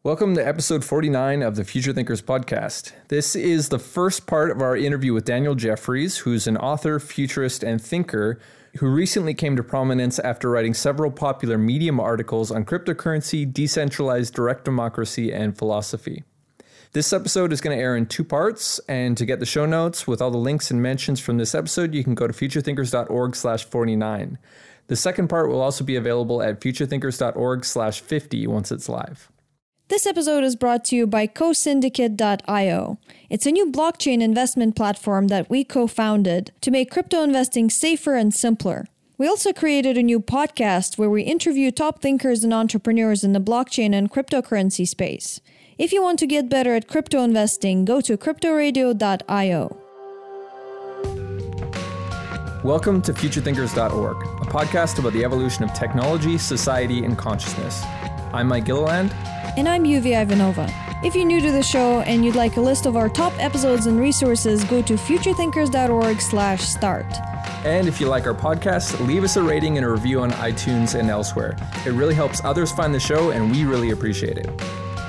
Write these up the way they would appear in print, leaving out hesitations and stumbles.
Welcome to episode 49 of the Future Thinkers podcast. This is the first part of our interview with Daniel Jeffries, who's an author, futurist, and thinker who recently came to prominence after writing several popular Medium articles on cryptocurrency, decentralized direct democracy, and philosophy. This episode is going to air in two parts, and to get the show notes with all the links and mentions from this episode, you can go to futurethinkers.org/49. The second part will also be available at futurethinkers.org/50 once it's live. This episode is brought to you by CoSyndicate.io. It's a new blockchain investment platform that we co-founded to make crypto investing safer and simpler. We also created a new podcast where we interview top thinkers and entrepreneurs in the blockchain and cryptocurrency space. If you want to get better at crypto investing, go to cryptoradio.io. Welcome to futurethinkers.org, a podcast about the evolution of technology, society, and consciousness. I'm Mike Gilliland. And I'm Yuvi Ivanova. If you're new to the show and you'd like a list of our top episodes and resources, go to futurethinkers.org/start. And if you like our podcast, leave us a rating and a review on iTunes and elsewhere. It really helps others find the show, and we really appreciate it.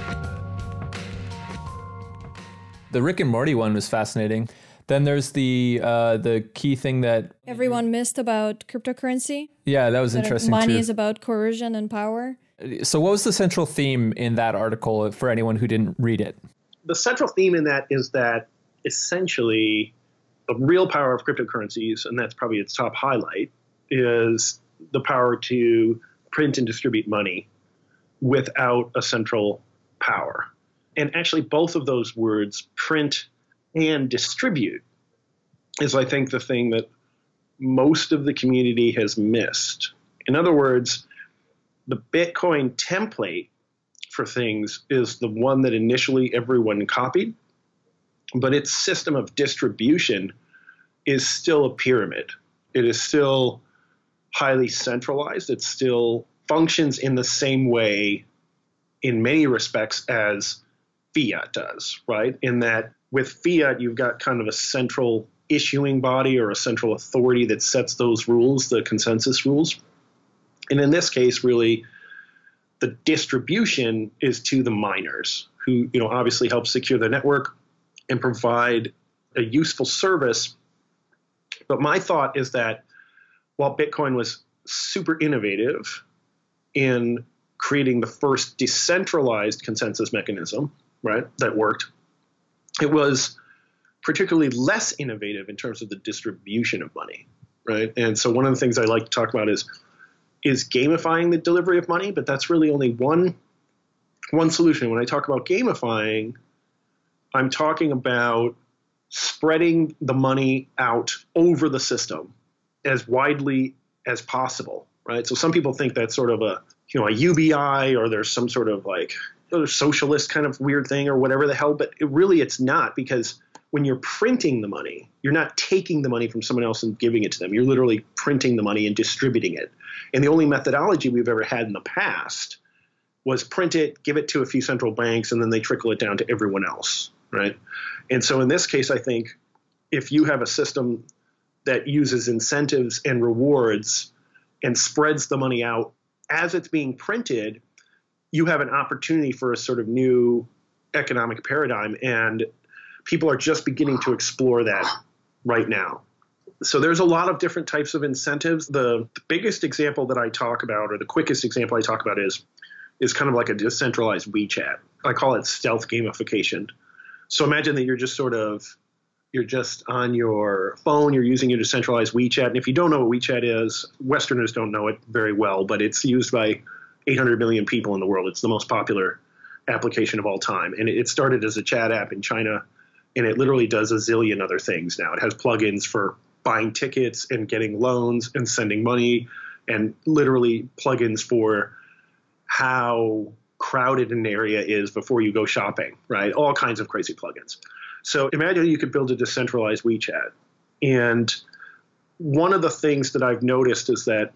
The Rick and Morty one was fascinating. Then there's the key thing that everyone missed about cryptocurrency. Yeah, that was interesting money too. Money is about coercion and power. So what was the central theme in that article for anyone who didn't read it? The central theme in that is that essentially the real power of cryptocurrencies, and that's probably its top highlight, is the power to print and distribute money without a central power. And actually both of those words, print and distribute, is I think the thing that most of the community has missed. In other words, the Bitcoin template for things is the one that initially everyone copied, but its system of distribution is still a pyramid. It is still highly centralized. It still functions in the same way in many respects as fiat does, right? In that with fiat, you've got kind of a central issuing body or a central authority that sets those rules, the consensus rules. And in this case, really, the distribution is to the miners who, obviously help secure the network and provide a useful service. But my thought is that while Bitcoin was super innovative in creating the first decentralized consensus mechanism, right, that worked, it was particularly less innovative in terms of the distribution of money, right? And so one of the things I like to talk about is gamifying the delivery of money, but that's really only one solution. When I talk about gamifying, I'm talking about spreading the money out over the system as widely as possible, right? So some people think that's sort of a UBI, or there's some sort of socialist kind of weird thing or whatever the hell, but it's not, because when you're printing the money, you're not taking the money from someone else and giving it to them. You're literally printing the money and distributing it. And the only methodology we've ever had in the past was print it, give it to a few central banks, and then they trickle it down to everyone else, right? And so in this case, I think if you have a system that uses incentives and rewards and spreads the money out as it's being printed, you have an opportunity for a sort of new economic paradigm, and people are just beginning to explore that right now. So there's a lot of different types of incentives. The biggest example that I talk about, or the quickest example I talk about, is kind of like a decentralized WeChat. I call it stealth gamification. So imagine that you're just on your phone, you're using your decentralized WeChat. And if you don't know what WeChat is, Westerners don't know it very well, but it's used by 800 million people in the world. It's the most popular application of all time. And it started as a chat app in China, and it literally does a zillion other things now. It has plugins for buying tickets and getting loans and sending money, and literally plugins for how crowded an area is before you go shopping, right? All kinds of crazy plugins. So imagine you could build a decentralized WeChat. And one of the things that I've noticed is that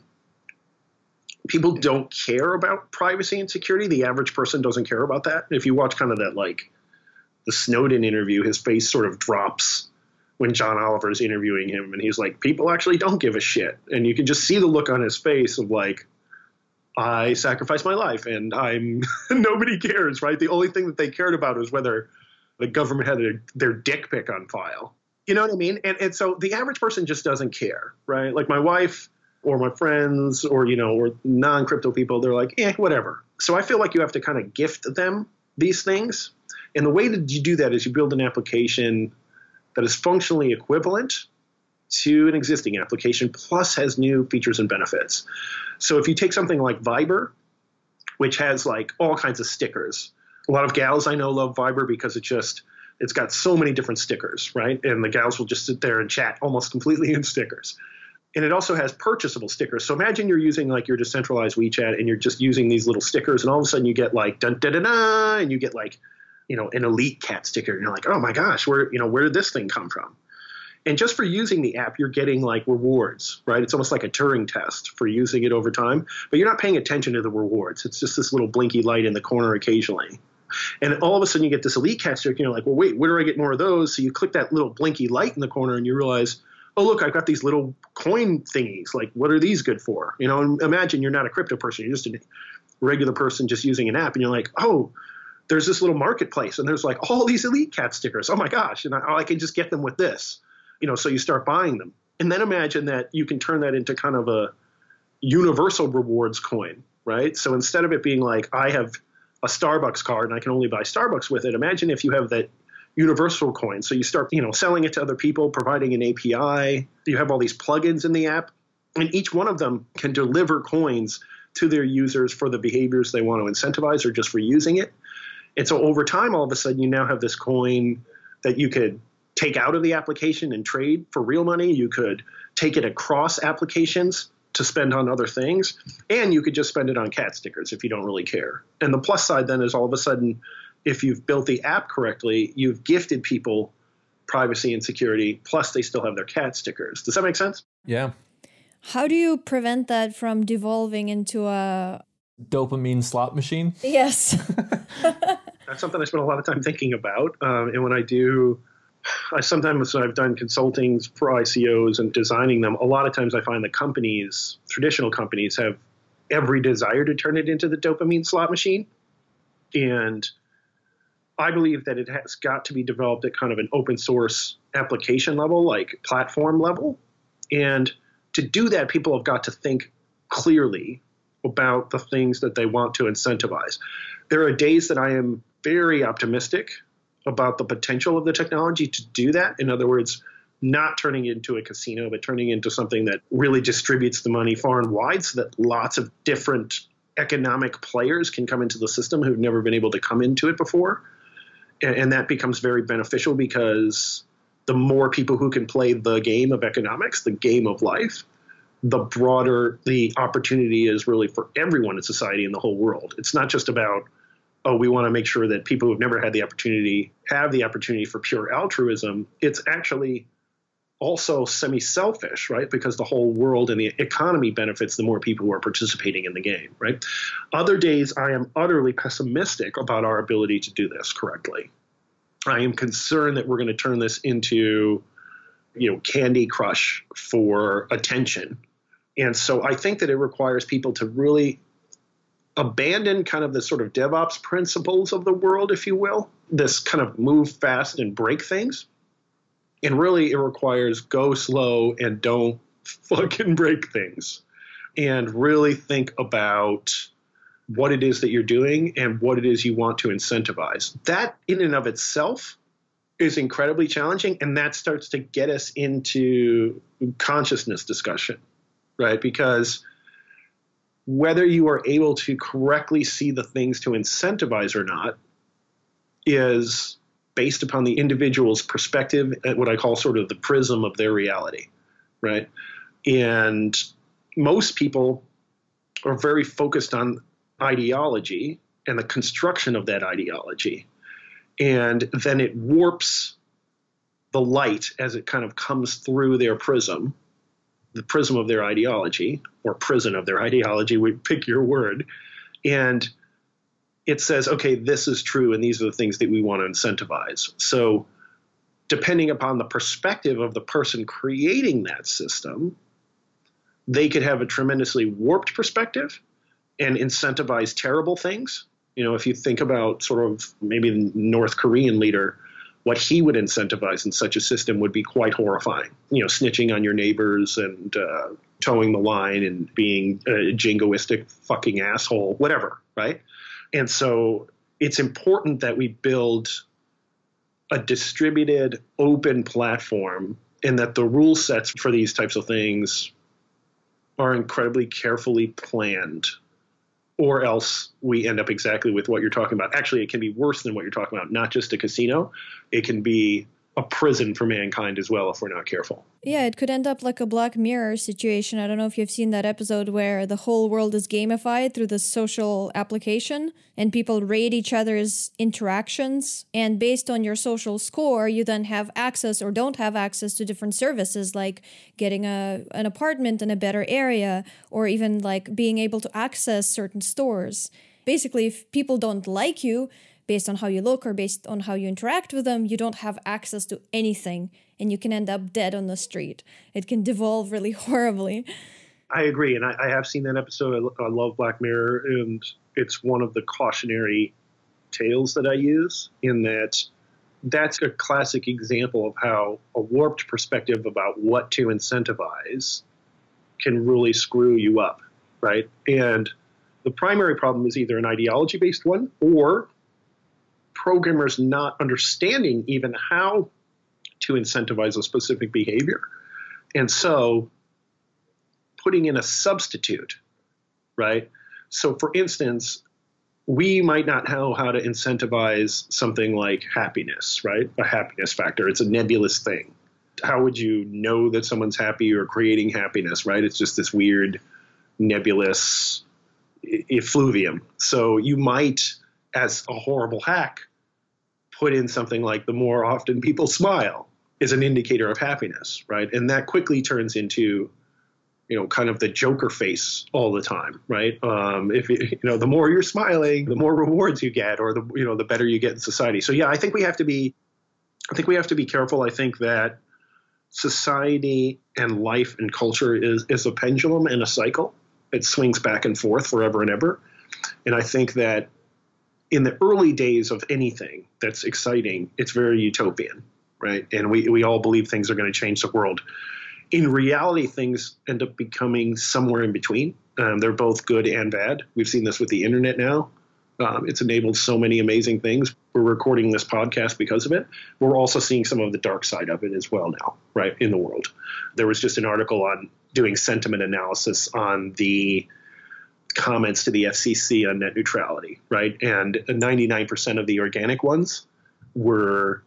people don't care about privacy and security. The average person doesn't care about that. If you watch kind of that, the Snowden interview, his face sort of drops when John Oliver is interviewing him, and he's like, people actually don't give a shit. And you can just see the look on his face of I sacrificed my life and I'm nobody cares, right? The only thing that they cared about was whether the government had their dick pic on file. You know what I mean? And so the average person just doesn't care, right? Like my wife or my friends or, or non-crypto people, they're like, whatever. So I feel like you have to kind of gift them these things. And the way that you do that is you build an application that is functionally equivalent to an existing application, plus has new features and benefits. So if you take something like Viber, which has like all kinds of stickers, a lot of gals I know love Viber because it's got so many different stickers, right? And the gals will just sit there and chat almost completely in stickers. And it also has purchasable stickers. So imagine you're using like your decentralized WeChat and you're just using these little stickers and all of a sudden you get like dun dun dun dun, and you get like, an elite cat sticker. And you're like, oh my gosh, where did this thing come from? And just for using the app, you're getting like rewards, right? It's almost like a Turing test for using it over time, but you're not paying attention to the rewards. It's just this little blinky light in the corner occasionally. And all of a sudden you get this elite cat sticker and you're like, well, wait, where do I get more of those? So you click that little blinky light in the corner and you realize, oh, look, I've got these little coin thingies. Like, what are these good for? And imagine you're not a crypto person. You're just a regular person just using an app. And you're like, oh, there's this little marketplace. And there's like all these elite cat stickers. Oh, my gosh. And I can just get them with this. So you start buying them. And then imagine that you can turn that into kind of a universal rewards coin, right? So instead of it being like, I have a Starbucks card and I can only buy Starbucks with it, imagine if you have that universal coin. So you start, selling it to other people, providing an API. You have all these plugins in the app, and each one of them can deliver coins to their users for the behaviors they want to incentivize or just for using it. And so over time, all of a sudden, you now have this coin that you could take out of the application and trade for real money. You could take it across applications to spend on other things, and you could just spend it on cat stickers if you don't really care. And the plus side then is all of a sudden, if you've built the app correctly, you've gifted people privacy and security, plus they still have their cat stickers. Does that make sense? Yeah. How do you prevent that from devolving into a dopamine slot machine? Yes. That's something I spend a lot of time thinking about. And when sometimes when I've done consulting for ICOs and designing them, a lot of times I find that traditional companies have every desire to turn it into the dopamine slot machine. And I believe that it has got to be developed at kind of an open source application level, like platform level. And to do that, people have got to think clearly about the things that they want to incentivize. There are days that I am very optimistic about the potential of the technology to do that. In other words, not turning it into a casino, but turning it into something that really distributes the money far and wide so that lots of different economic players can come into the system who've never been able to come into it before. And that becomes very beneficial because the more people who can play the game of economics, the game of life, the broader the opportunity is really for everyone in society in the whole world. It's not just about, we want to make sure that people who've never had the opportunity have the opportunity for pure altruism. It's actually also semi-selfish, right? Because the whole world and the economy benefits the more people who are participating in the game, right? Other days, I am utterly pessimistic about our ability to do this correctly. I am concerned that we're going to turn this into, Candy Crush for attention. And so I think that it requires people to really abandon kind of the sort of DevOps principles of the world, if you will, this kind of move fast and break things. And really, it requires go slow and don't fucking break things. And really think about what it is that you're doing and what it is you want to incentivize. That in and of itself is incredibly challenging. And that starts to get us into consciousness discussion, right? Because whether you are able to correctly see the things to incentivize or not is based upon the individual's perspective at what I call sort of the prism of their reality, right? And most people are very focused on ideology and the construction of that ideology. And then it warps the light as it kind of comes through their prism, the prism of their ideology, or prison of their ideology, we pick your word. And it says, okay, this is true, and these are the things that we want to incentivize. So depending upon the perspective of the person creating that system, they could have a tremendously warped perspective, and incentivize terrible things. If you think about sort of maybe the North Korean leader, what he would incentivize in such a system would be quite horrifying. Snitching on your neighbors and towing the line and being a jingoistic fucking asshole, whatever, right? And so it's important that we build a distributed, open platform and that the rule sets for these types of things are incredibly carefully planned, or else we end up exactly with what you're talking about. Actually, it can be worse than what you're talking about. Not just a casino. It can be a prison for mankind as well if we're not careful. Yeah, it could end up like a Black Mirror situation. I don't know if you've seen that episode where the whole world is gamified through the social application and people rate each other's interactions. And based on your social score, you then have access or don't have access to different services like getting an apartment in a better area or even like being able to access certain stores. Basically, if people don't like you, based on how you look or based on how you interact with them, you don't have access to anything and you can end up dead on the street. It can devolve really horribly. I agree. And I have seen that episode. I love Black Mirror. And it's one of the cautionary tales that I use in that that's a classic example of how a warped perspective about what to incentivize can really screw you up, right? And the primary problem is either an ideology-based one or programmers not understanding even how to incentivize a specific behavior. And so putting in a substitute, right? So for instance, we might not know how to incentivize something like happiness, right? A happiness factor. It's a nebulous thing. How would you know that someone's happy or creating happiness, right? It's just this weird nebulous effluvium. So you might, as a horrible hack, put in something like the more often people smile is an indicator of happiness, right? And that quickly turns into, kind of the Joker face all the time, right? If the more you're smiling, the more rewards you get, or the better you get in society. So yeah, I think we have to be careful. I think that society and life and culture is a pendulum and a cycle. It swings back and forth forever and ever. And I think that in the early days of anything that's exciting, it's very utopian, right? And we all believe things are going to change the world. In reality, things end up becoming somewhere in between. They're both good and bad. We've seen this with the internet now. It's enabled so many amazing things. We're recording this podcast because of it. We're also seeing some of the dark side of it as well now, right, in the world. There was just an article on doing sentiment analysis on the comments to the FCC on net neutrality, right? And 99% of the organic ones were,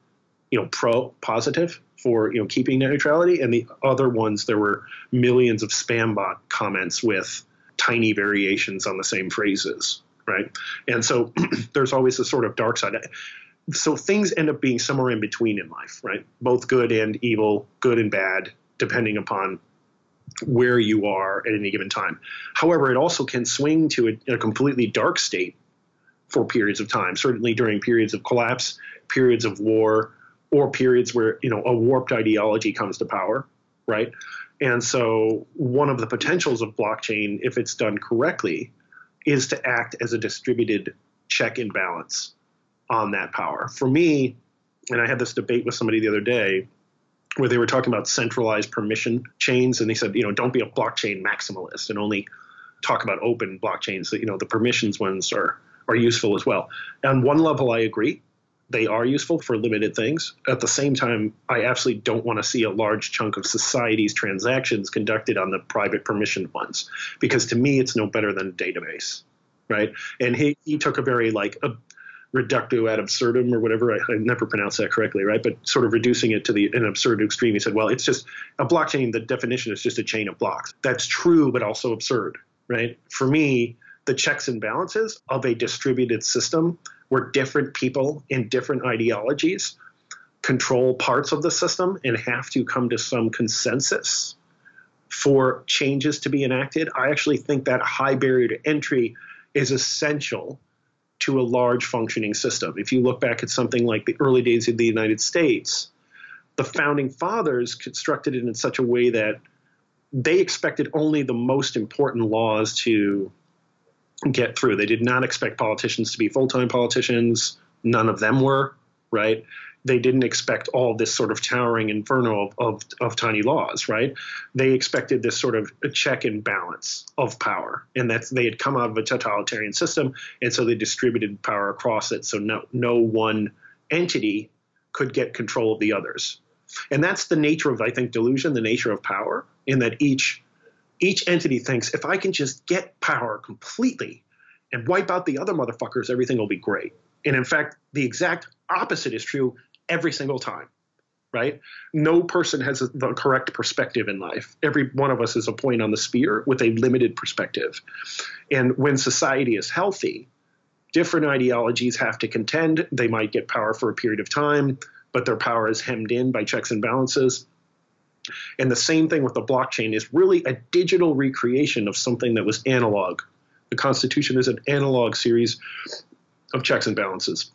positive for, keeping net neutrality. And the other ones, there were millions of spam bot comments with tiny variations on the same phrases, right? And so there's always a sort of dark side. So things end up being somewhere in between in life, right? Both good and evil, good and bad, depending upon where you are at any given time. However, it also can swing to a completely dark state for periods of time, certainly during periods of collapse, periods of war, or periods where, a warped ideology comes to power, right? And so one of the potentials of blockchain, if it's done correctly, is to act as a distributed check and balance on that power. For me, and I had this debate with somebody the other day, where they were talking about centralized permission chains. And they said, don't be a blockchain maximalist and only talk about open blockchains. The permissions ones are useful as well. On one level, I agree. They are useful for limited things. At the same time, I absolutely don't want to see a large chunk of society's transactions conducted on the private permission ones, because to me, it's no better than a database, right? And he took a very reductio ad absurdum or whatever. I never pronounced that correctly, right? But sort of reducing it to an absurd extreme. He said, well, it's just a blockchain. The definition is just a chain of blocks. That's true, but also absurd, right? For me, the checks and balances of a distributed system where different people in different ideologies control parts of the system and have to come to some consensus for changes to be enacted. I actually think that high barrier to entry is essential to a large functioning system. If you look back at something like the early days of the United States, the founding fathers constructed it in such a way that they expected only the most important laws to get through. They did not expect politicians to be full-time politicians. None of them were, right? They didn't expect all this sort of towering inferno of tiny laws, right? They expected this sort of a check and balance of power, and that's they had come out of a totalitarian system, and so they distributed power across it, so no one entity could get control of the others. And that's the nature of, I think, delusion, the nature of power, in that each entity thinks, if I can just get power completely and wipe out the other motherfuckers, everything will be great. And in fact, the exact opposite is true every single time, right? No person has the correct perspective in life. Every one of us is a point on the sphere with a limited perspective. And when society is healthy, different ideologies have to contend. They might get power for a period of time, but their power is hemmed in by checks and balances. And the same thing with the blockchain is really a digital recreation of something that was analog. The Constitution is an analog series of checks and balances.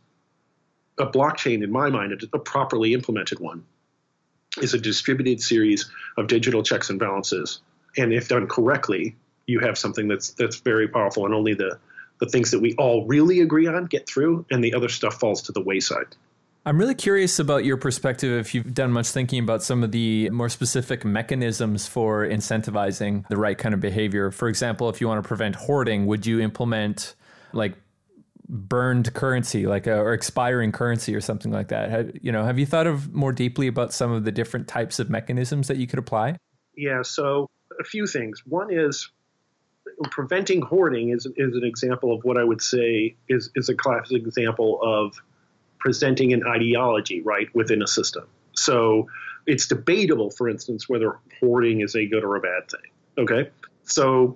A blockchain, in my mind, a properly implemented one, is a distributed series of digital checks and balances. And if done correctly, you have something that's very powerful, and only the things that we all really agree on get through, and the other stuff falls to the wayside. I'm really curious about your perspective, if you've done much thinking about some of the more specific mechanisms for incentivizing the right kind of behavior. For example, if you want to prevent hoarding, would you implement like burned currency, like or expiring currency or something like that? Have you thought of more deeply about some of the different types of mechanisms that you could apply? Yeah, so a few things. One is preventing hoarding is an example of what I would say is a classic example of presenting an ideology, right, within a system. So it's debatable, for instance, whether hoarding is a good or a bad thing. Okay. So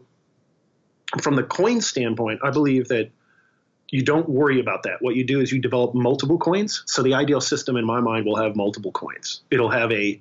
from the coin standpoint, I believe that you don't worry about that. What you do is you develop multiple coins. So the ideal system in my mind will have multiple coins. It'll have a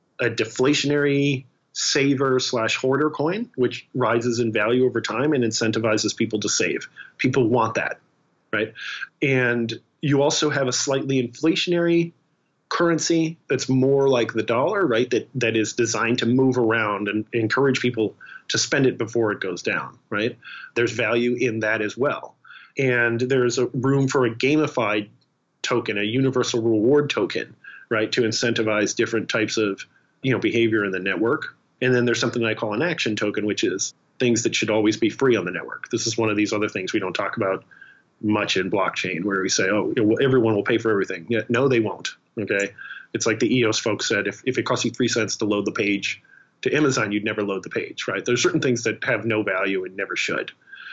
deflationary saver / hoarder coin, which rises in value over time and incentivizes people to save. People want that, right? And you also have a slightly inflationary currency that's more like the dollar, right? That is designed to move around and encourage people to spend it before it goes down, right? There's value in that as well. And there's a room for a gamified token, a universal reward token, right, to incentivize different types of, behavior in the network. And then there's something I call an action token, which is things that should always be free on the network. This is one of these other things we don't talk about much in blockchain, where we say, everyone will pay for everything. Yeah, no, they won't. Okay. It's like the EOS folks said, if it costs you 3 cents to load the page to Amazon, you'd never load the page, right? There's certain things that have no value and never should.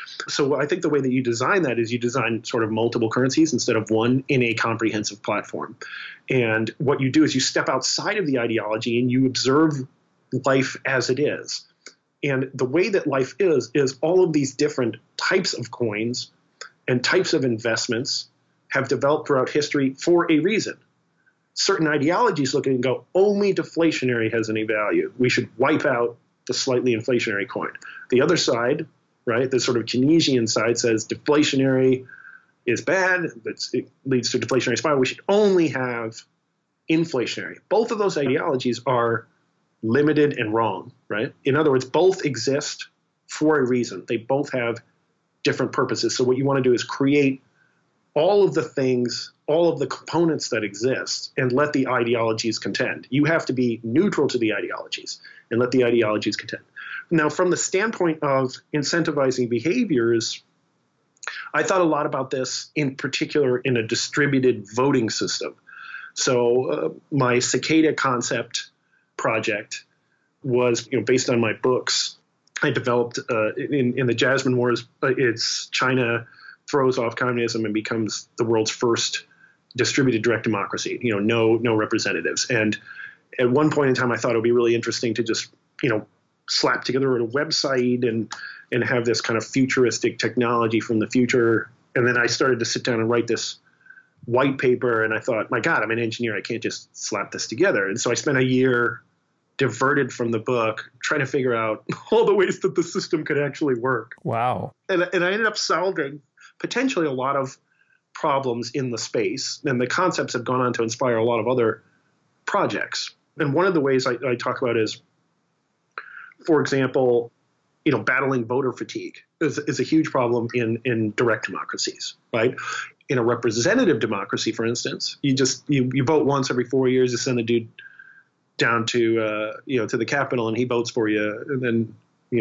So I think the way that you design that is you design sort of multiple currencies instead of one in a comprehensive platform. And what you do is you step outside of the ideology and you observe life as it is. And the way that life is all of these different types of coins and types of investments have developed throughout history for a reason. Certain ideologies look at it and go, only deflationary has any value. We should wipe out the slightly inflationary coin. The other side, right, the sort of Keynesian side says deflationary is bad. It leads to a deflationary spiral. We should only have inflationary. Both of those ideologies are limited and wrong, right? In other words, both exist for a reason. They both have different purposes. So what you want to do is create all of the things, all of the components that exist, and let the ideologies contend. You have to be neutral to the ideologies and let the ideologies contend. Now, from the standpoint of incentivizing behaviors, I thought a lot about this in particular in a distributed voting system. So my cicada concept project was based on my books. I developed in the Jasmine Wars, it's China throws off communism and becomes the world's first distributed direct democracy, no representatives. And at one point in time, I thought it would be really interesting to just, slap together a website and have this kind of futuristic technology from the future. And then I started to sit down and write this white paper, and I thought, my God, I'm an engineer. I can't just slap this together. And so I spent a year diverted from the book, trying to figure out all the ways that the system could actually work. Wow. And I ended up solving potentially a lot of problems in the space. And the concepts have gone on to inspire a lot of other projects. And one of the ways I talk about is, for example, battling voter fatigue is a huge problem in direct democracies, right? In a representative democracy, for instance, you vote once every 4 years. You send the dude down to the Capitol, and he votes for you, and then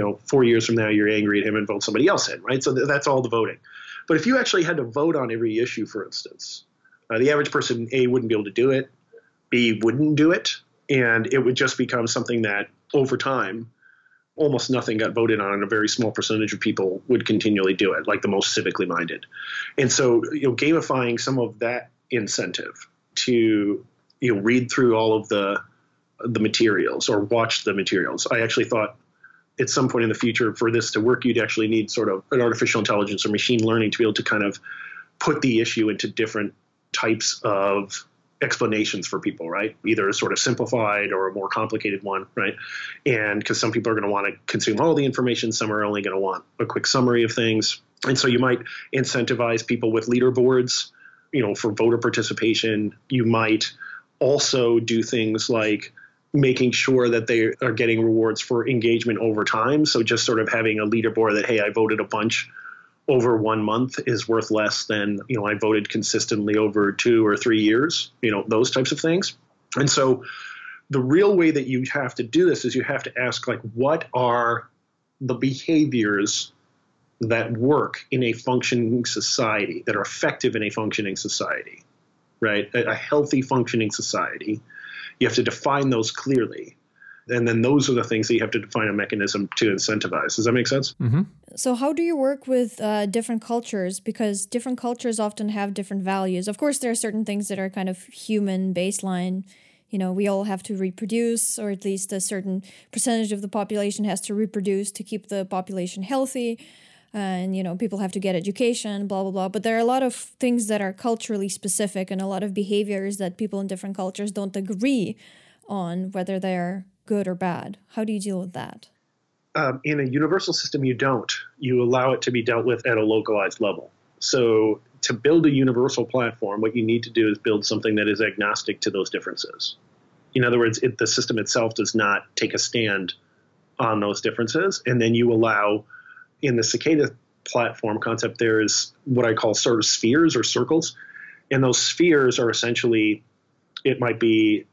4 years from now you're angry at him and vote somebody else in, right? So that's all the voting. But if you actually had to vote on every issue, for instance, the average person, A, wouldn't be able to do it, B, wouldn't do it, and it would just become something that over time almost nothing got voted on, and a very small percentage of people would continually do it, like the most civically minded. And so, gamifying some of that incentive to, read through all of the materials or watch the materials. I actually thought at some point in the future for this to work, you'd actually need sort of an artificial intelligence or machine learning to be able to kind of put the issue into different types of explanations for people, right? Either a sort of simplified or a more complicated one, right? And because some people are going to want to consume all the information, some are only going to want a quick summary of things. And so you might incentivize people with leaderboards, for voter participation. You might also do things like making sure that they are getting rewards for engagement over time. So just sort of having a leaderboard that, hey, I voted a bunch over 1 month is worth less than, I voted consistently over 2 or 3 years, those types of things. And so the real way that you have to do this is you have to ask, like, what are the behaviors that work in a functioning society, that are effective in a functioning society, right? A healthy functioning society. You have to define those clearly. And then those are the things that you have to define a mechanism to incentivize. Does that make sense? Mm-hmm. So how do you work with different cultures? Because different cultures often have different values. Of course, there are certain things that are kind of human baseline. We all have to reproduce, or at least a certain percentage of the population has to reproduce to keep the population healthy. And, people have to get education, blah, blah, blah. But there are a lot of things that are culturally specific and a lot of behaviors that people in different cultures don't agree on whether they're good or bad. How do you deal with that? In a universal system, you don't. You allow it to be dealt with at a localized level. So to build a universal platform, what you need to do is build something that is agnostic to those differences. In other words, the system itself does not take a stand on those differences. And then you allow, in the Cicada platform concept, there is what I call sort of spheres or circles. And those spheres are essentially, it might be,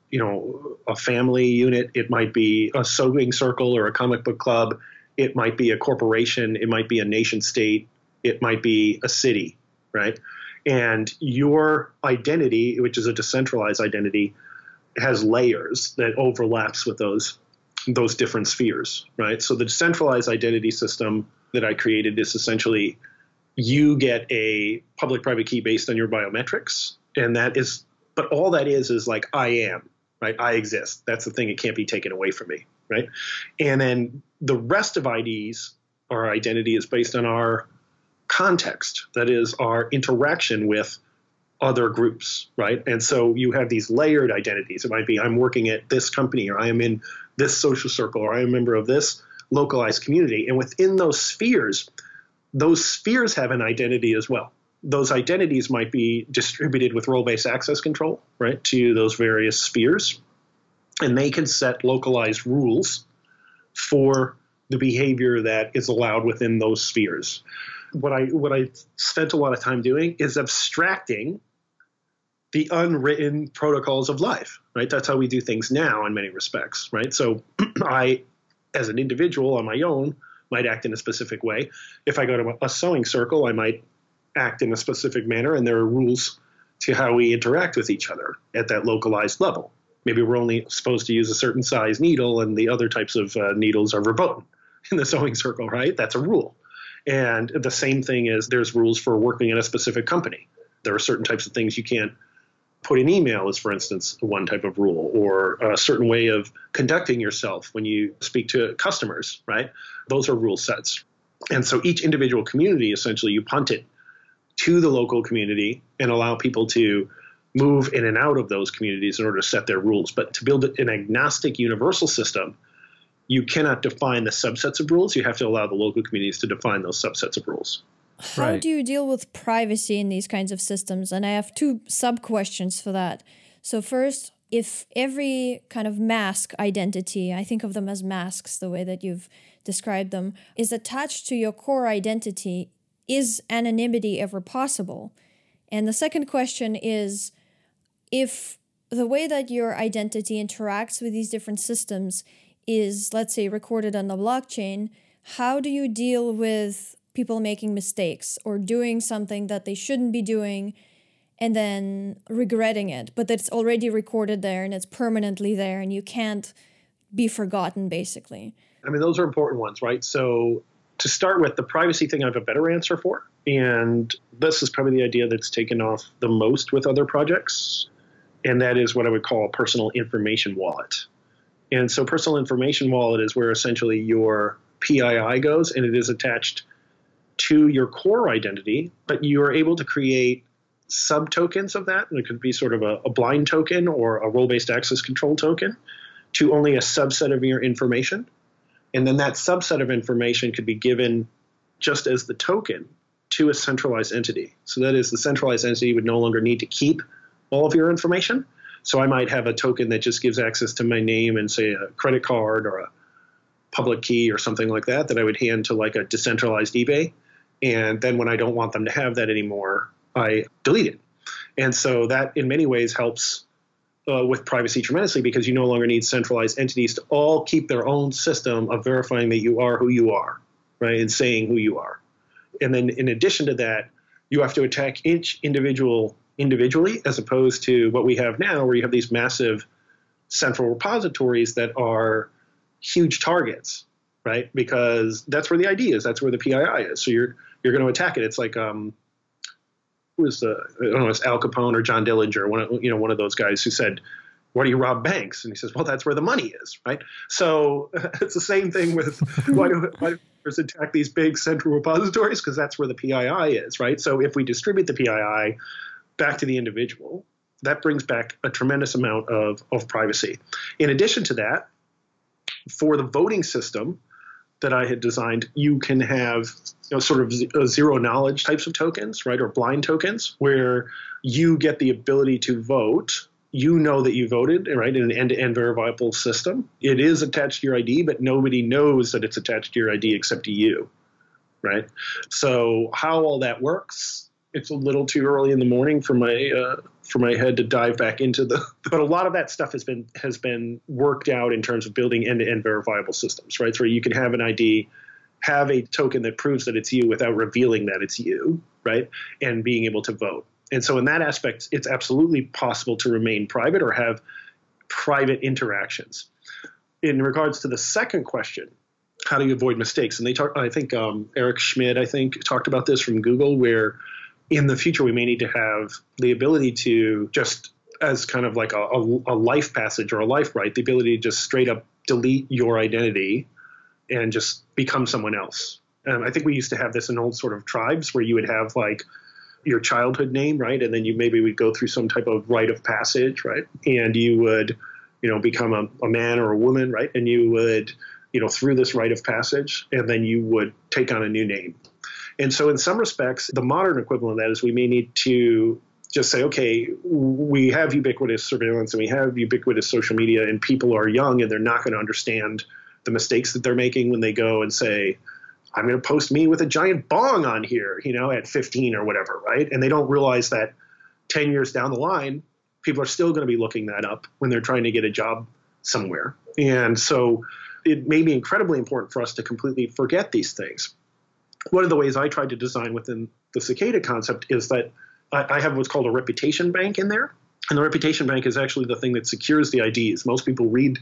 a family unit. It might be a sewing circle or a comic book club. It might be a corporation. It might be a nation state. It might be a city, right? And your identity, which is a decentralized identity, has layers that overlaps with those different spheres, right? So the decentralized identity system that I created is essentially you get a public-private key based on your biometrics, and but all that is like I am, right? I exist. That's the thing. It can't be taken away from me, right? And then the rest of IDs, our identity, is based on our context. That is our interaction with other groups, right? And so you have these layered identities. It might be I'm working at this company, or I am in this social circle, or I am a member of this localized community. And within those spheres have an identity as well. Those identities might be distributed with role-based access control, right, to those various spheres. And they can set localized rules for the behavior that is allowed within those spheres. What I spent a lot of time doing is abstracting the unwritten protocols of life, right? That's how we do things now in many respects, right? So I, as an individual on my own, might act in a specific way. If I go to a sewing circle, I might act in a specific manner, and there are rules to how we interact with each other at that localized level. Maybe we're only supposed to use a certain size needle, and the other types of needles are verboten in the sewing circle, right? That's a rule. And the same thing is there's rules for working in a specific company. There are certain types of things you can't put in email, as for instance, one type of rule, or a certain way of conducting yourself when you speak to customers, right? Those are rule sets. And so each individual community, essentially, you punt it to the local community and allow people to move in and out of those communities in order to set their rules. But to build an agnostic universal system, you cannot define the subsets of rules. You have to allow the local communities to define those subsets of rules. How do you deal with privacy in these kinds of systems? And I have two sub-questions for that. So first, if every kind of mask identity, I think of them as masks, the way that you've described them, is attached to your core identity, is anonymity ever possible? And the second question is, if the way that your identity interacts with these different systems is, let's say, recorded on the blockchain, how do you deal with people making mistakes or doing something that they shouldn't be doing and then regretting it, but that's already recorded there and it's permanently there and you can't be forgotten, basically? I mean, those are important ones, right? So to start with, the privacy thing I have a better answer for. And this is probably the idea that's taken off the most with other projects. And that is what I would call a personal information wallet. And so personal information wallet is where essentially your PII goes, and it is attached to your core identity, but you are able to create sub-tokens of that. And it could be sort of a blind token or a role-based access control token to only a subset of your information. And then that subset of information could be given just as the token to a centralized entity. So that is, the centralized entity would no longer need to keep all of your information. So I might have a token that just gives access to my name and, say, a credit card or a public key or something like that, that I would hand to like a decentralized eBay. And then when I don't want them to have that anymore, I delete it. And so that in many ways helps with privacy tremendously, because you no longer need centralized entities to all keep their own system of verifying that you are who you are, right, and saying who you are. And then in addition to that, you have to attack each individual individually, as opposed to what we have now, where you have these massive central repositories that are huge targets, right? Because that's where the ID is. That's where the PII is. So you're going to attack it. It's like who was I don't know, it's Al Capone or John Dillinger, one of those guys who said, "Why do you rob banks?" And he says, "Well, that's where the money is," right? So it's the same thing with why do attack these big central repositories? Because that's where the PII is, right? So if we distribute the PII back to the individual, that brings back a tremendous amount of privacy. In addition to that, for the voting system that I had designed, you can have sort of zero knowledge types of tokens, right, or blind tokens, where you get the ability to vote. You know that you voted, right, in an end-to-end verifiable system. It is attached to your ID, but nobody knows that it's attached to your ID except to you, right? So how all that works, it's a little too early in the morning for my head to dive back into but a lot of that stuff has been worked out in terms of building end-to-end verifiable systems, right? So you can have an ID, have a token that proves that it's you without revealing that it's you, right? And being able to vote. And so in that aspect, it's absolutely possible to remain private or have private interactions. In regards to the second question, how do you avoid mistakes? And I think Eric Schmidt, talked about this from Google, where in the future we may need to have the ability to just, as kind of like a life passage or a life right, the ability to just straight up delete your identity and just become someone else. And I think we used to have this in old sort of tribes where you would have like your childhood name, right? And then you maybe would go through some type of rite of passage, right? And you would, become a man or a woman, right? And you would, through this rite of passage, and then you would take on a new name. And so in some respects, the modern equivalent of that is we may need to just say, okay, we have ubiquitous surveillance and we have ubiquitous social media, and people are young and they're not going to understand the mistakes that they're making when they go and say, I'm going to post me with a giant bong on here, at 15 or whatever, right? And they don't realize that 10 years down the line, people are still going to be looking that up when they're trying to get a job somewhere. And so it may be incredibly important for us to completely forget these things. One of the ways I tried to design within the Cicada concept is that I have what's called a reputation bank in there. And the reputation bank is actually the thing that secures the IDs. Most people read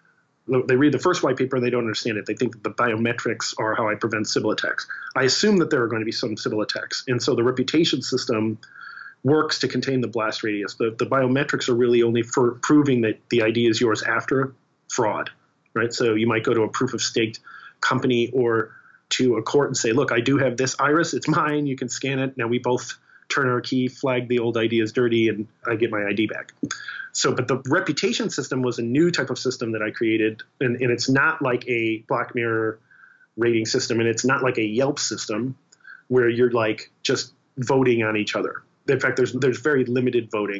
the first white paper and they don't understand it. They think that the biometrics are how I prevent Sybil attacks. I assume that there are going to be some Sybil attacks. And so the reputation system works to contain the blast radius. The biometrics are really only for proving that the ID is yours after fraud, right? So you might go to a proof of stake company or to a court and say, look, I do have this iris. It's mine. You can scan it. Now we both turn our key, flag the old ID as dirty, and I get my ID back. So, but the reputation system was a new type of system that I created, and it's not like a Black Mirror rating system, and it's not like a Yelp system where you're like just voting on each other. In fact, there's very limited voting.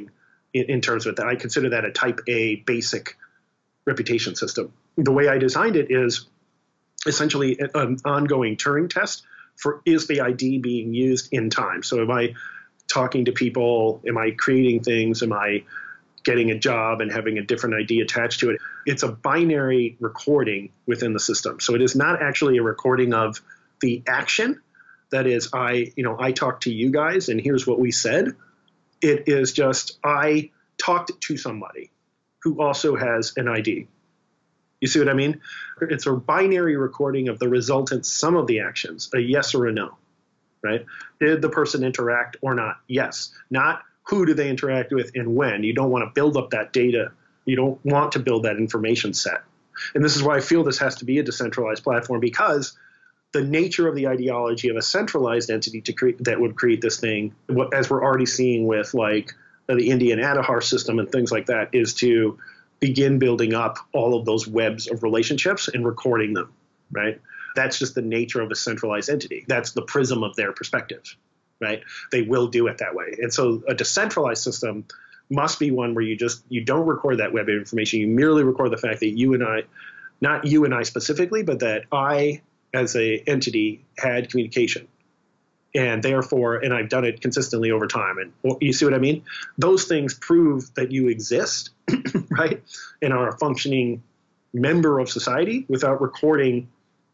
in terms of that. I consider that a type A basic reputation system. The way I designed it is essentially an ongoing Turing test for, is the ID being used in time? So am I talking to people? Am I creating things? Am I getting a job and having a different ID attached to it? It's a binary recording within the system. So it is not actually a recording of the action. That is, I talked to you guys and here's what we said. It is just, I talked to somebody who also has an ID. You see what I mean? It's a binary recording of the resultant sum of the actions, a yes or a no, right? Did the person interact or not? Yes. Not who do they interact with and when. You don't want to build up that data. You don't want to build that information set. And this is why I feel this has to be a decentralized platform, because the nature of the ideology of a centralized entity that would create this thing, as we're already seeing with like the Indian Adhar system and things like that, is to begin building up all of those webs of relationships and recording them, right? That's just the nature of a centralized entity. That's the prism of their perspective, right? They will do it that way. And so a decentralized system must be one where you don't record that web information. You merely record the fact that you and I, not you and I specifically, but that I as a entity had communication. And therefore, and I've done it consistently over time. And you see what I mean? Those things prove that you exist, right? And are a functioning member of society without recording,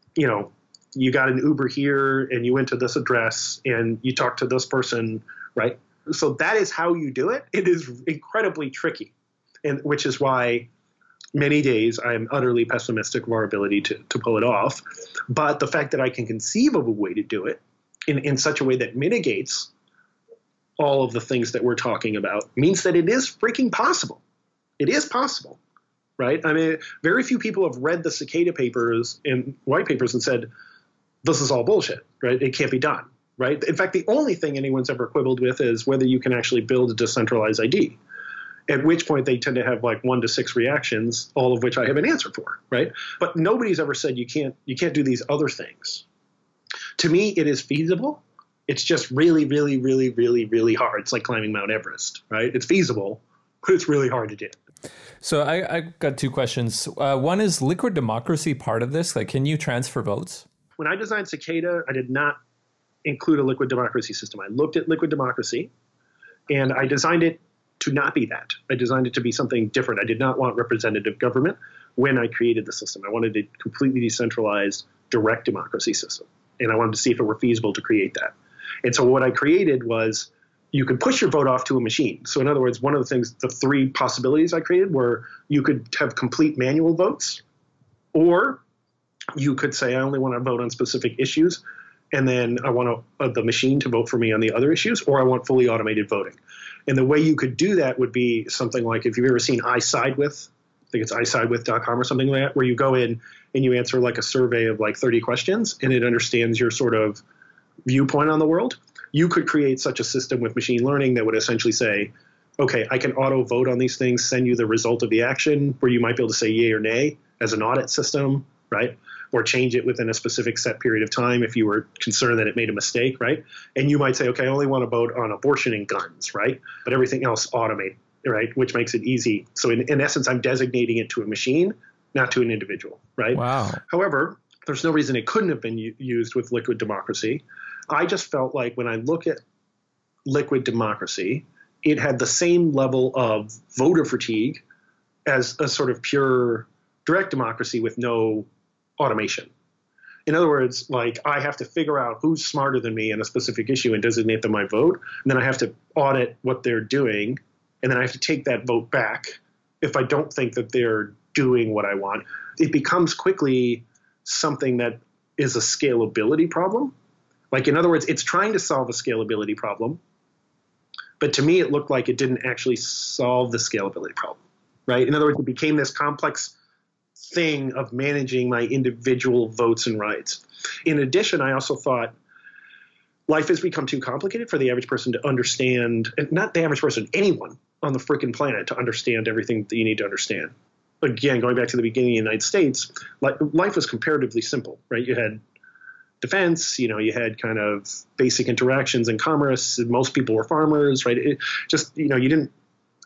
you got an Uber here and you went to this address and you talked to this person, right? So that is how you do it. It is incredibly tricky. And which is why many days I am utterly pessimistic of our ability to pull it off. But the fact that I can conceive of a way to do it in such a way that mitigates all of the things that we're talking about means that it is freaking possible. It is possible, right? I mean, very few people have read the Cicada papers and white papers and said, this is all bullshit, right? It can't be done, right? In fact, the only thing anyone's ever quibbled with is whether you can actually build a decentralized ID, at which point they tend to have like 1 to 6 reactions, all of which I have an answer for, right? But nobody's ever said you can't do these other things. To me, it is feasible. It's just really, really, really, really, really hard. It's like climbing Mount Everest, right? It's feasible, but it's really hard to do. So I got 2 questions. One is liquid democracy part of this? Like, can you transfer votes? When I designed Cicada, I did not include a liquid democracy system. I looked at liquid democracy, and I designed it to not be that. I designed it to be something different. I did not want representative government when I created the system. I wanted a completely decentralized direct democracy system. And I wanted to see if it were feasible to create that. And so what I created was you could push your vote off to a machine. So in other words, one of the things, the 3 possibilities I created were you could have complete manual votes, or you could say, I only want to vote on specific issues, and then I want the machine to vote for me on the other issues, or I want fully automated voting. And the way you could do that would be something like, if you've ever seen iSidewith, I think it's iSidewith.com or something like that, where you go in and you answer like a survey of like 30 questions and it understands your sort of viewpoint on the world. You could create such a system with machine learning that would essentially say, okay, I can auto vote on these things, send you the result of the action, where you might be able to say yay or nay as an audit system, right? Or change it within a specific set period of time if you were concerned that it made a mistake, right? And you might say, okay, I only want to vote on abortion and guns, right? But everything else automate, right? Which makes it easy. So in essence, I'm designating it to a machine, not to an individual, right? Wow. However, there's no reason it couldn't have been used with liquid democracy. I just felt like when I look at liquid democracy, it had the same level of voter fatigue as a sort of pure direct democracy with no automation. In other words, like I have to figure out who's smarter than me on a specific issue and designate them my vote. And then I have to audit what they're doing. And then I have to take that vote back if I don't think that they're doing what I want. It becomes quickly something that is a scalability problem. Like, in other words, it's trying to solve a scalability problem. But to me, it looked like it didn't actually solve the scalability problem, right? In other words, it became this complex thing of managing my individual votes and rights. In addition, I also thought life has become too complicated for the average person to understand, and not the average person, anyone on the freaking planet to understand everything that you need to understand. Again, going back to the beginning of the United States, life was comparatively simple, right? You had defense, you had kind of basic interactions in commerce. Most people were farmers, right? It just, you didn't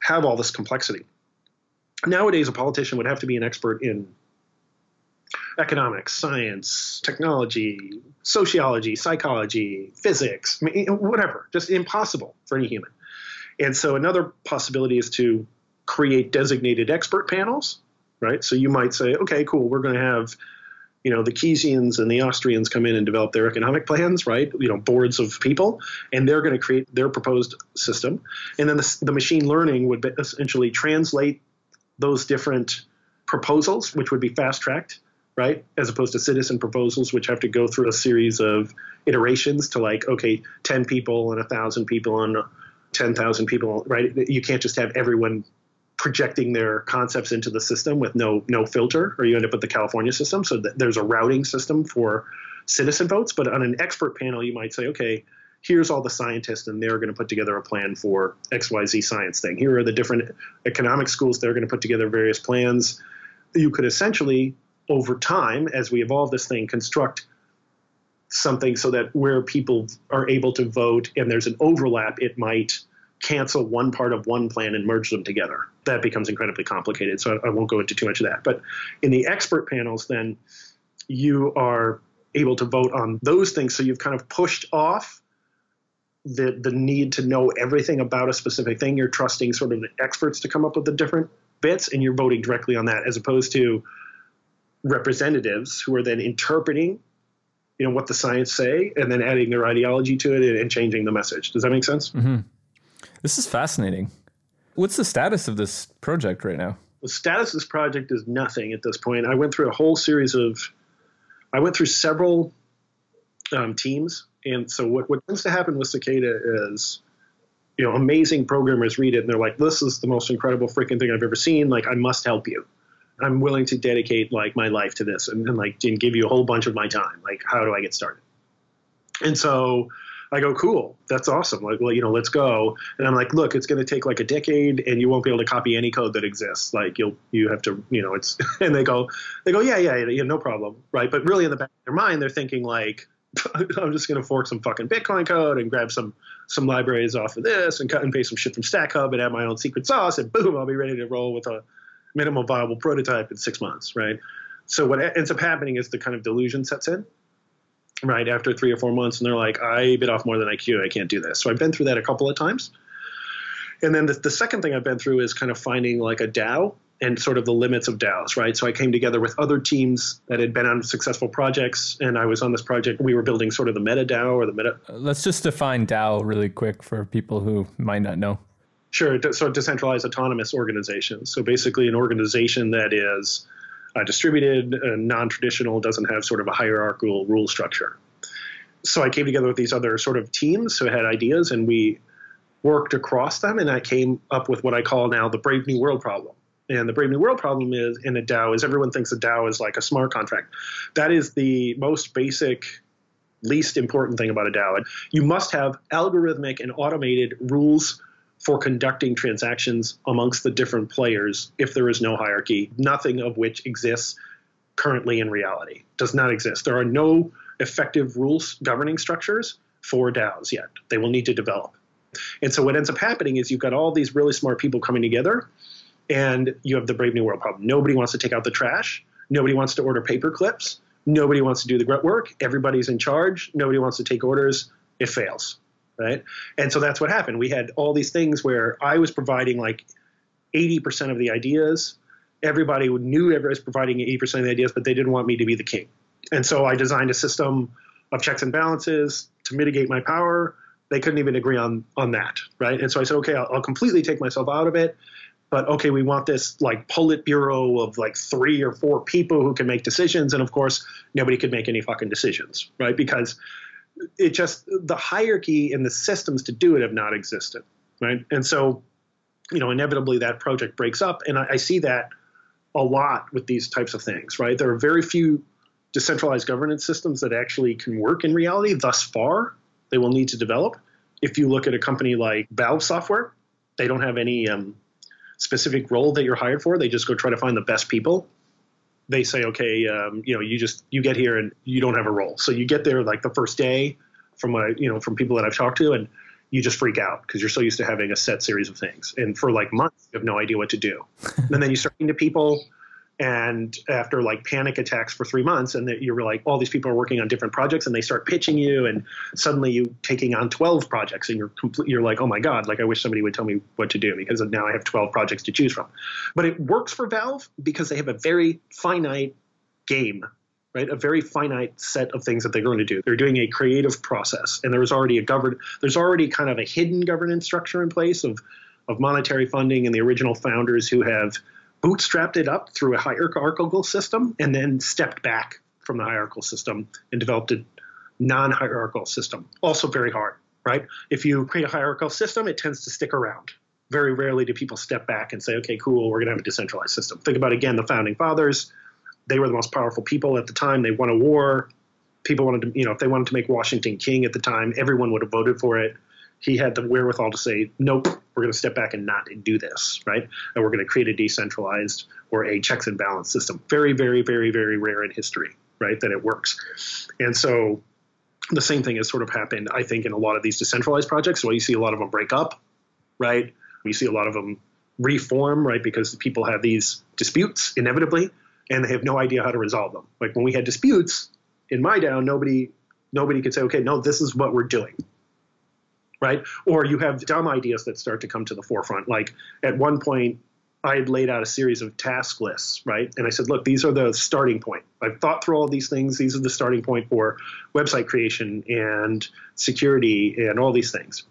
have all this complexity. Nowadays, a politician would have to be an expert in economics, science, technology, sociology, psychology, physics, whatever, just impossible for any human. And so another possibility is to create designated expert panels, right? So you might say, okay, cool, we're going to have, the Keynesians and the Austrians come in and develop their economic plans, right? Boards of people, and they're going to create their proposed system. And then the machine learning would essentially translate those different proposals, which would be fast-tracked, right? As opposed to citizen proposals, which have to go through a series of iterations to 10 people and 1,000 people and 10,000 people, right? You can't just have everyone projecting their concepts into the system with no filter, or you end up with the California system. So there's a routing system for citizen votes. But on an expert panel, you might say, okay, here's all the scientists, and they're going to put together a plan for XYZ science thing. Here are the different economic schools. They're going to put together various plans. You could essentially, over time, as we evolve this thing, construct something so that where people are able to vote and there's an overlap, it might cancel one part of one plan and merge them together. That becomes incredibly complicated, so I won't go into too much of that. But in the expert panels, then you are able to vote on those things. So you've kind of pushed off the need to know everything about a specific thing. You're trusting sort of the experts to come up with the different bits, and you're voting directly on that, as opposed to representatives who are then interpreting what the science say and then adding their ideology to it and changing the message. Does that make sense? Mm-hmm. This is fascinating. What's the status of this project right now? The status of this project is nothing at this point. I went through several teams. And so what tends to happen with Cicada is, amazing programmers read it and they're like, this is the most incredible freaking thing I've ever seen. I must help you. I'm willing to dedicate my life to this and give you a whole bunch of my time. How do I get started? And so I go, cool, that's awesome. Let's go. And I'm like, look, it's going to take a decade and you won't be able to copy any code that exists. You have to, it's, and they go, yeah, no problem. Right. But really in the back of their mind, they're thinking I'm just going to fork some fucking Bitcoin code and grab some libraries off of this and cut and paste some shit from Stack Hub and add my own secret sauce and boom, I'll be ready to roll with a minimal viable prototype in 6 months, right? So what ends up happening is the kind of delusion sets in, right, after 3 or 4 months, and they're like, I bit off more than I queued. I can't do this. So I've been through that a couple of times. And then the second thing I've been through is kind of finding a DAO and sort of the limits of DAOs, right? So I came together with other teams that had been on successful projects, and I was on this project. We were building sort of the meta DAO or the meta. Let's just define DAO really quick for people who might not know. Sure. So decentralized autonomous organizations. So basically an organization that is distributed, non-traditional, doesn't have sort of a hierarchical rule structure. So I came together with these other sort of teams who had ideas, and we worked across them, and I came up with what I call now the Brave New World problem. And the Brave New World problem is in a DAO is everyone thinks a DAO is like a smart contract. That is the most basic, least important thing about a DAO. You must have algorithmic and automated rules for conducting transactions amongst the different players if there is no hierarchy, nothing of which exists currently in reality. Does not exist. There are no effective rules governing structures for DAOs yet. They will need to develop. And so what ends up happening is you've got all these really smart people coming together, and you have the Brave New World problem. Nobody wants to take out the trash. Nobody wants to order paper clips. Nobody wants to do the grunt work. Everybody's in charge. Nobody wants to take orders. It fails. Right. And so that's what happened. We had all these things where I was providing 80% of the ideas. Everybody knew I was providing 80% of the ideas, but they didn't want me to be the king. And so I designed a system of checks and balances to mitigate my power. They couldn't even agree on that. Right. And so I said, okay, I'll completely take myself out of it. But okay, we want this Politburo of 3 or 4 people who can make decisions. And of course, nobody could make any fucking decisions. Right. Because the hierarchy and the systems to do it have not existed, right? And so, inevitably that project breaks up, and I see that a lot with these types of things, right? There are very few decentralized governance systems that actually can work in reality thus far. They will need to develop. If you look at a company like Valve Software, they don't have any specific role that you're hired for. They just go try to find the best people. They say, okay, you get here and you don't have a role. So you get there the first day from from people that I've talked to, and you just freak out because you're so used to having a set series of things. And for like months, you have no idea what to do. And then you start talking to people, and after like panic attacks for 3 months, and that you're like, all these people are working on different projects, and they start pitching you, and suddenly you taking on 12 projects, and you're like, oh my God, like I wish somebody would tell me what to do, because now I have 12 projects to choose from. But it works for Valve because they have a very finite game, right? A very finite set of things that they're going to do. They're doing a creative process, and there's already kind of a hidden governance structure in place of monetary funding, and the original founders who have bootstrapped it up through a hierarchical system and then stepped back from the hierarchical system and developed a non-hierarchical system. Also very hard, right? If you create a hierarchical system, it tends to stick around. Very rarely do people step back and say, okay, cool, we're going to have a decentralized system. Think about, again, the founding fathers. They were the most powerful people at the time. They won a war. People wanted to, if they wanted to make Washington king at the time, everyone would have voted for it. He had the wherewithal to say, nope, we're going to step back and not do this, right? And we're going to create a decentralized or a checks and balance system. Very, very, very, very rare in history, right, that it works. And so the same thing has sort of happened, I think, in a lot of these decentralized projects. Well, you see a lot of them break up, right? You see a lot of them reform, right, because people have these disputes inevitably, and they have no idea how to resolve them. Like when we had disputes in my DAO, nobody could say, okay, no, this is what we're doing. Right? Or you have dumb ideas that start to come to the forefront. Like at one point, I had laid out a series of task lists, right? And I said, look, these are the starting point. I've thought through all these things. These are the starting point for website creation and security and all these things.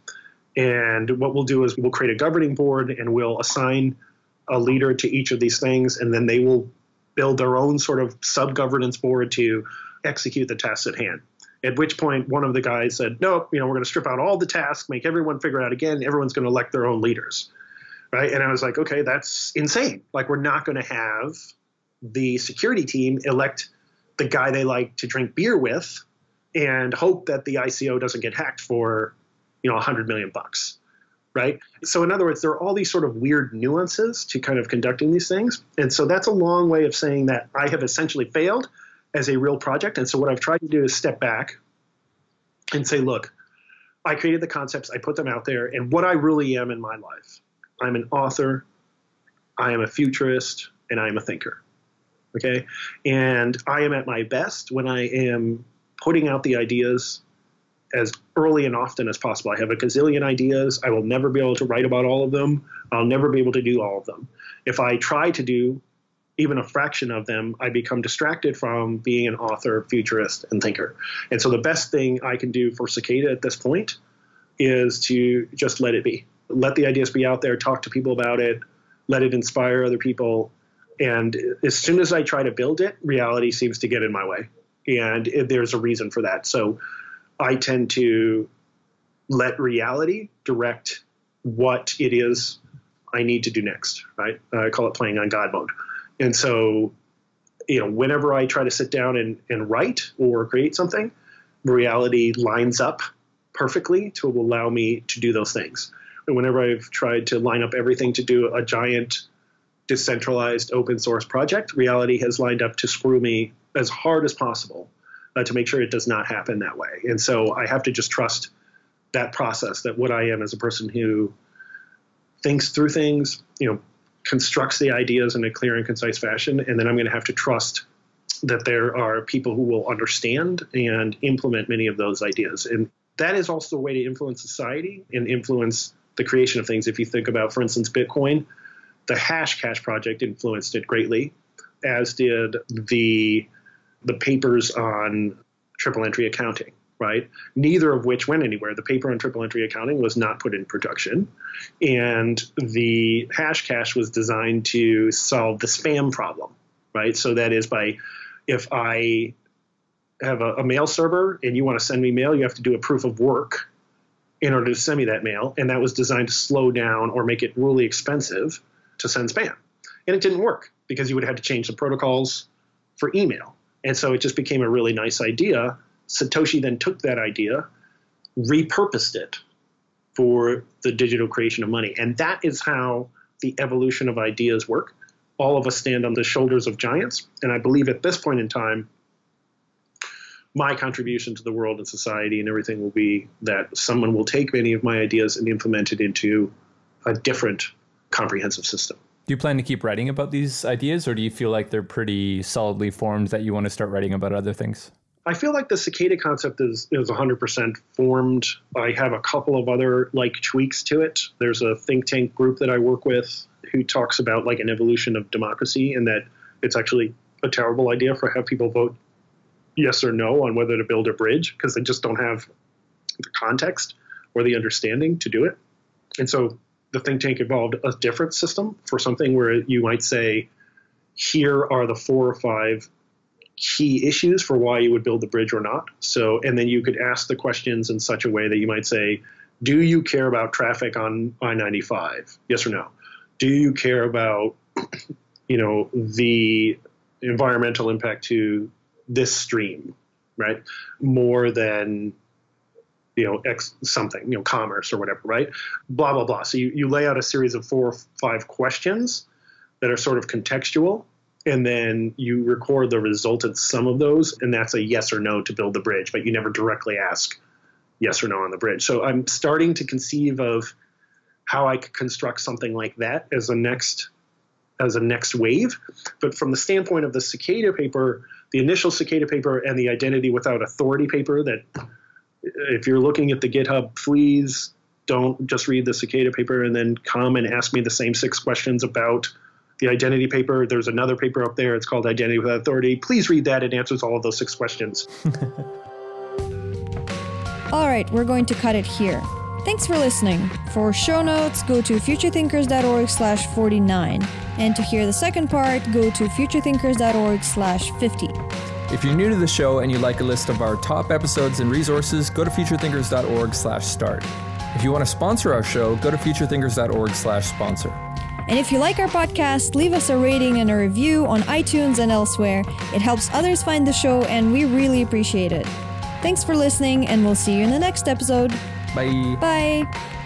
And what we'll do is we'll create a governing board, and we'll assign a leader to each of these things, and then they will build their own sort of sub-governance board to execute the tasks at hand. At which point, one of the guys said, nope, we're going to strip out all the tasks, make everyone figure it out again. Everyone's going to elect their own leaders, right? And I was like, okay, that's insane. Like, we're not going to have the security team elect the guy they like to drink beer with and hope that the ICO doesn't get hacked for, $100 million, right? So in other words, there are all these sort of weird nuances to kind of conducting these things. And so that's a long way of saying that I have essentially failed as a real project. And so what I've tried to do is step back and say, look, I created the concepts, I put them out there, and what I really am in my life, I'm an author, I am a futurist, and I am a thinker, okay? And I am at my best when I am putting out the ideas as early and often as possible. I have a gazillion ideas. I will never be able to write about all of them. I'll never be able to do all of them. If I try to do even a fraction of them, I become distracted from being an author, futurist, and thinker. And so the best thing I can do for Cicada at this point is to just let it be. Let the ideas be out there, talk to people about it, let it inspire other people. And as soon as I try to build it, reality seems to get in my way. And there's a reason for that. So I tend to let reality direct what it is I need to do next, right? I call it playing on God mode. And so, whenever I try to sit down and write or create something, reality lines up perfectly to allow me to do those things. And whenever I've tried to line up everything to do a giant decentralized open source project, reality has lined up to screw me as hard as possible to make sure it does not happen that way. And so I have to just trust that process, that what I am as a person who thinks through things, constructs the ideas in a clear and concise fashion, and then I'm going to have to trust that there are people who will understand and implement many of those ideas. And that is also a way to influence society and influence the creation of things. If you think about, for instance, Bitcoin, the Hashcash project influenced it greatly, as did the papers on triple entry accounting, right? Neither of which went anywhere. The paper on triple entry accounting was not put in production, and the Hashcash was designed to solve the spam problem, right? So that is if I have a mail server and you want to send me mail, you have to do a proof of work in order to send me that mail, and that was designed to slow down or make it really expensive to send spam. And it didn't work because you would have to change the protocols for email. And so it just became a really nice idea. Satoshi then took that idea, repurposed it for the digital creation of money. And that is how the evolution of ideas work. All of us stand on the shoulders of giants. And I believe at this point in time, my contribution to the world and society and everything will be that someone will take many of my ideas and implement it into a different comprehensive system. Do you plan to keep writing about these ideas, or do you feel like they're pretty solidly formed that you want to start writing about other things? I feel like the cicada concept is 100% formed. I have a couple of other tweaks to it. There's a think tank group that I work with who talks about an evolution of democracy, and that it's actually a terrible idea for have people vote yes or no on whether to build a bridge because they just don't have the context or the understanding to do it. And so the think tank evolved a different system for something where you might say, here are the 4 or 5 key issues for why you would build the bridge or not. So, and then you could ask the questions in such a way that you might say, do you care about traffic on I-95? Yes or no? Do you care about, the environmental impact to this stream, right? More than, X something, commerce or whatever, right? Blah, blah, blah. So you lay out a series of 4 or 5 questions that are sort of contextual, and then you record the resultant sum of those, and that's a yes or no to build the bridge, but you never directly ask yes or no on the bridge. So I'm starting to conceive of how I could construct something like that as a next wave. But from the standpoint of the cicada paper, the initial cicada paper and the identity without authority paper, that if you're looking at the GitHub, please don't just read the cicada paper and then come and ask me the same 6 questions about the identity paper. There's another paper up there. It's called Identity Without Authority. Please read that. It answers all of those 6 questions. All right, we're going to cut it here. Thanks for listening. For show notes, go to futurethinkers.org/49. And to hear the second part, go to futurethinkers.org/50. If you're new to the show and you'd like a list of our top episodes and resources, go to futurethinkers.org/start. If you want to sponsor our show, go to futurethinkers.org/sponsor. And if you like our podcast, leave us a rating and a review on iTunes and elsewhere. It helps others find the show, and we really appreciate it. Thanks for listening, and we'll see you in the next episode. Bye. Bye.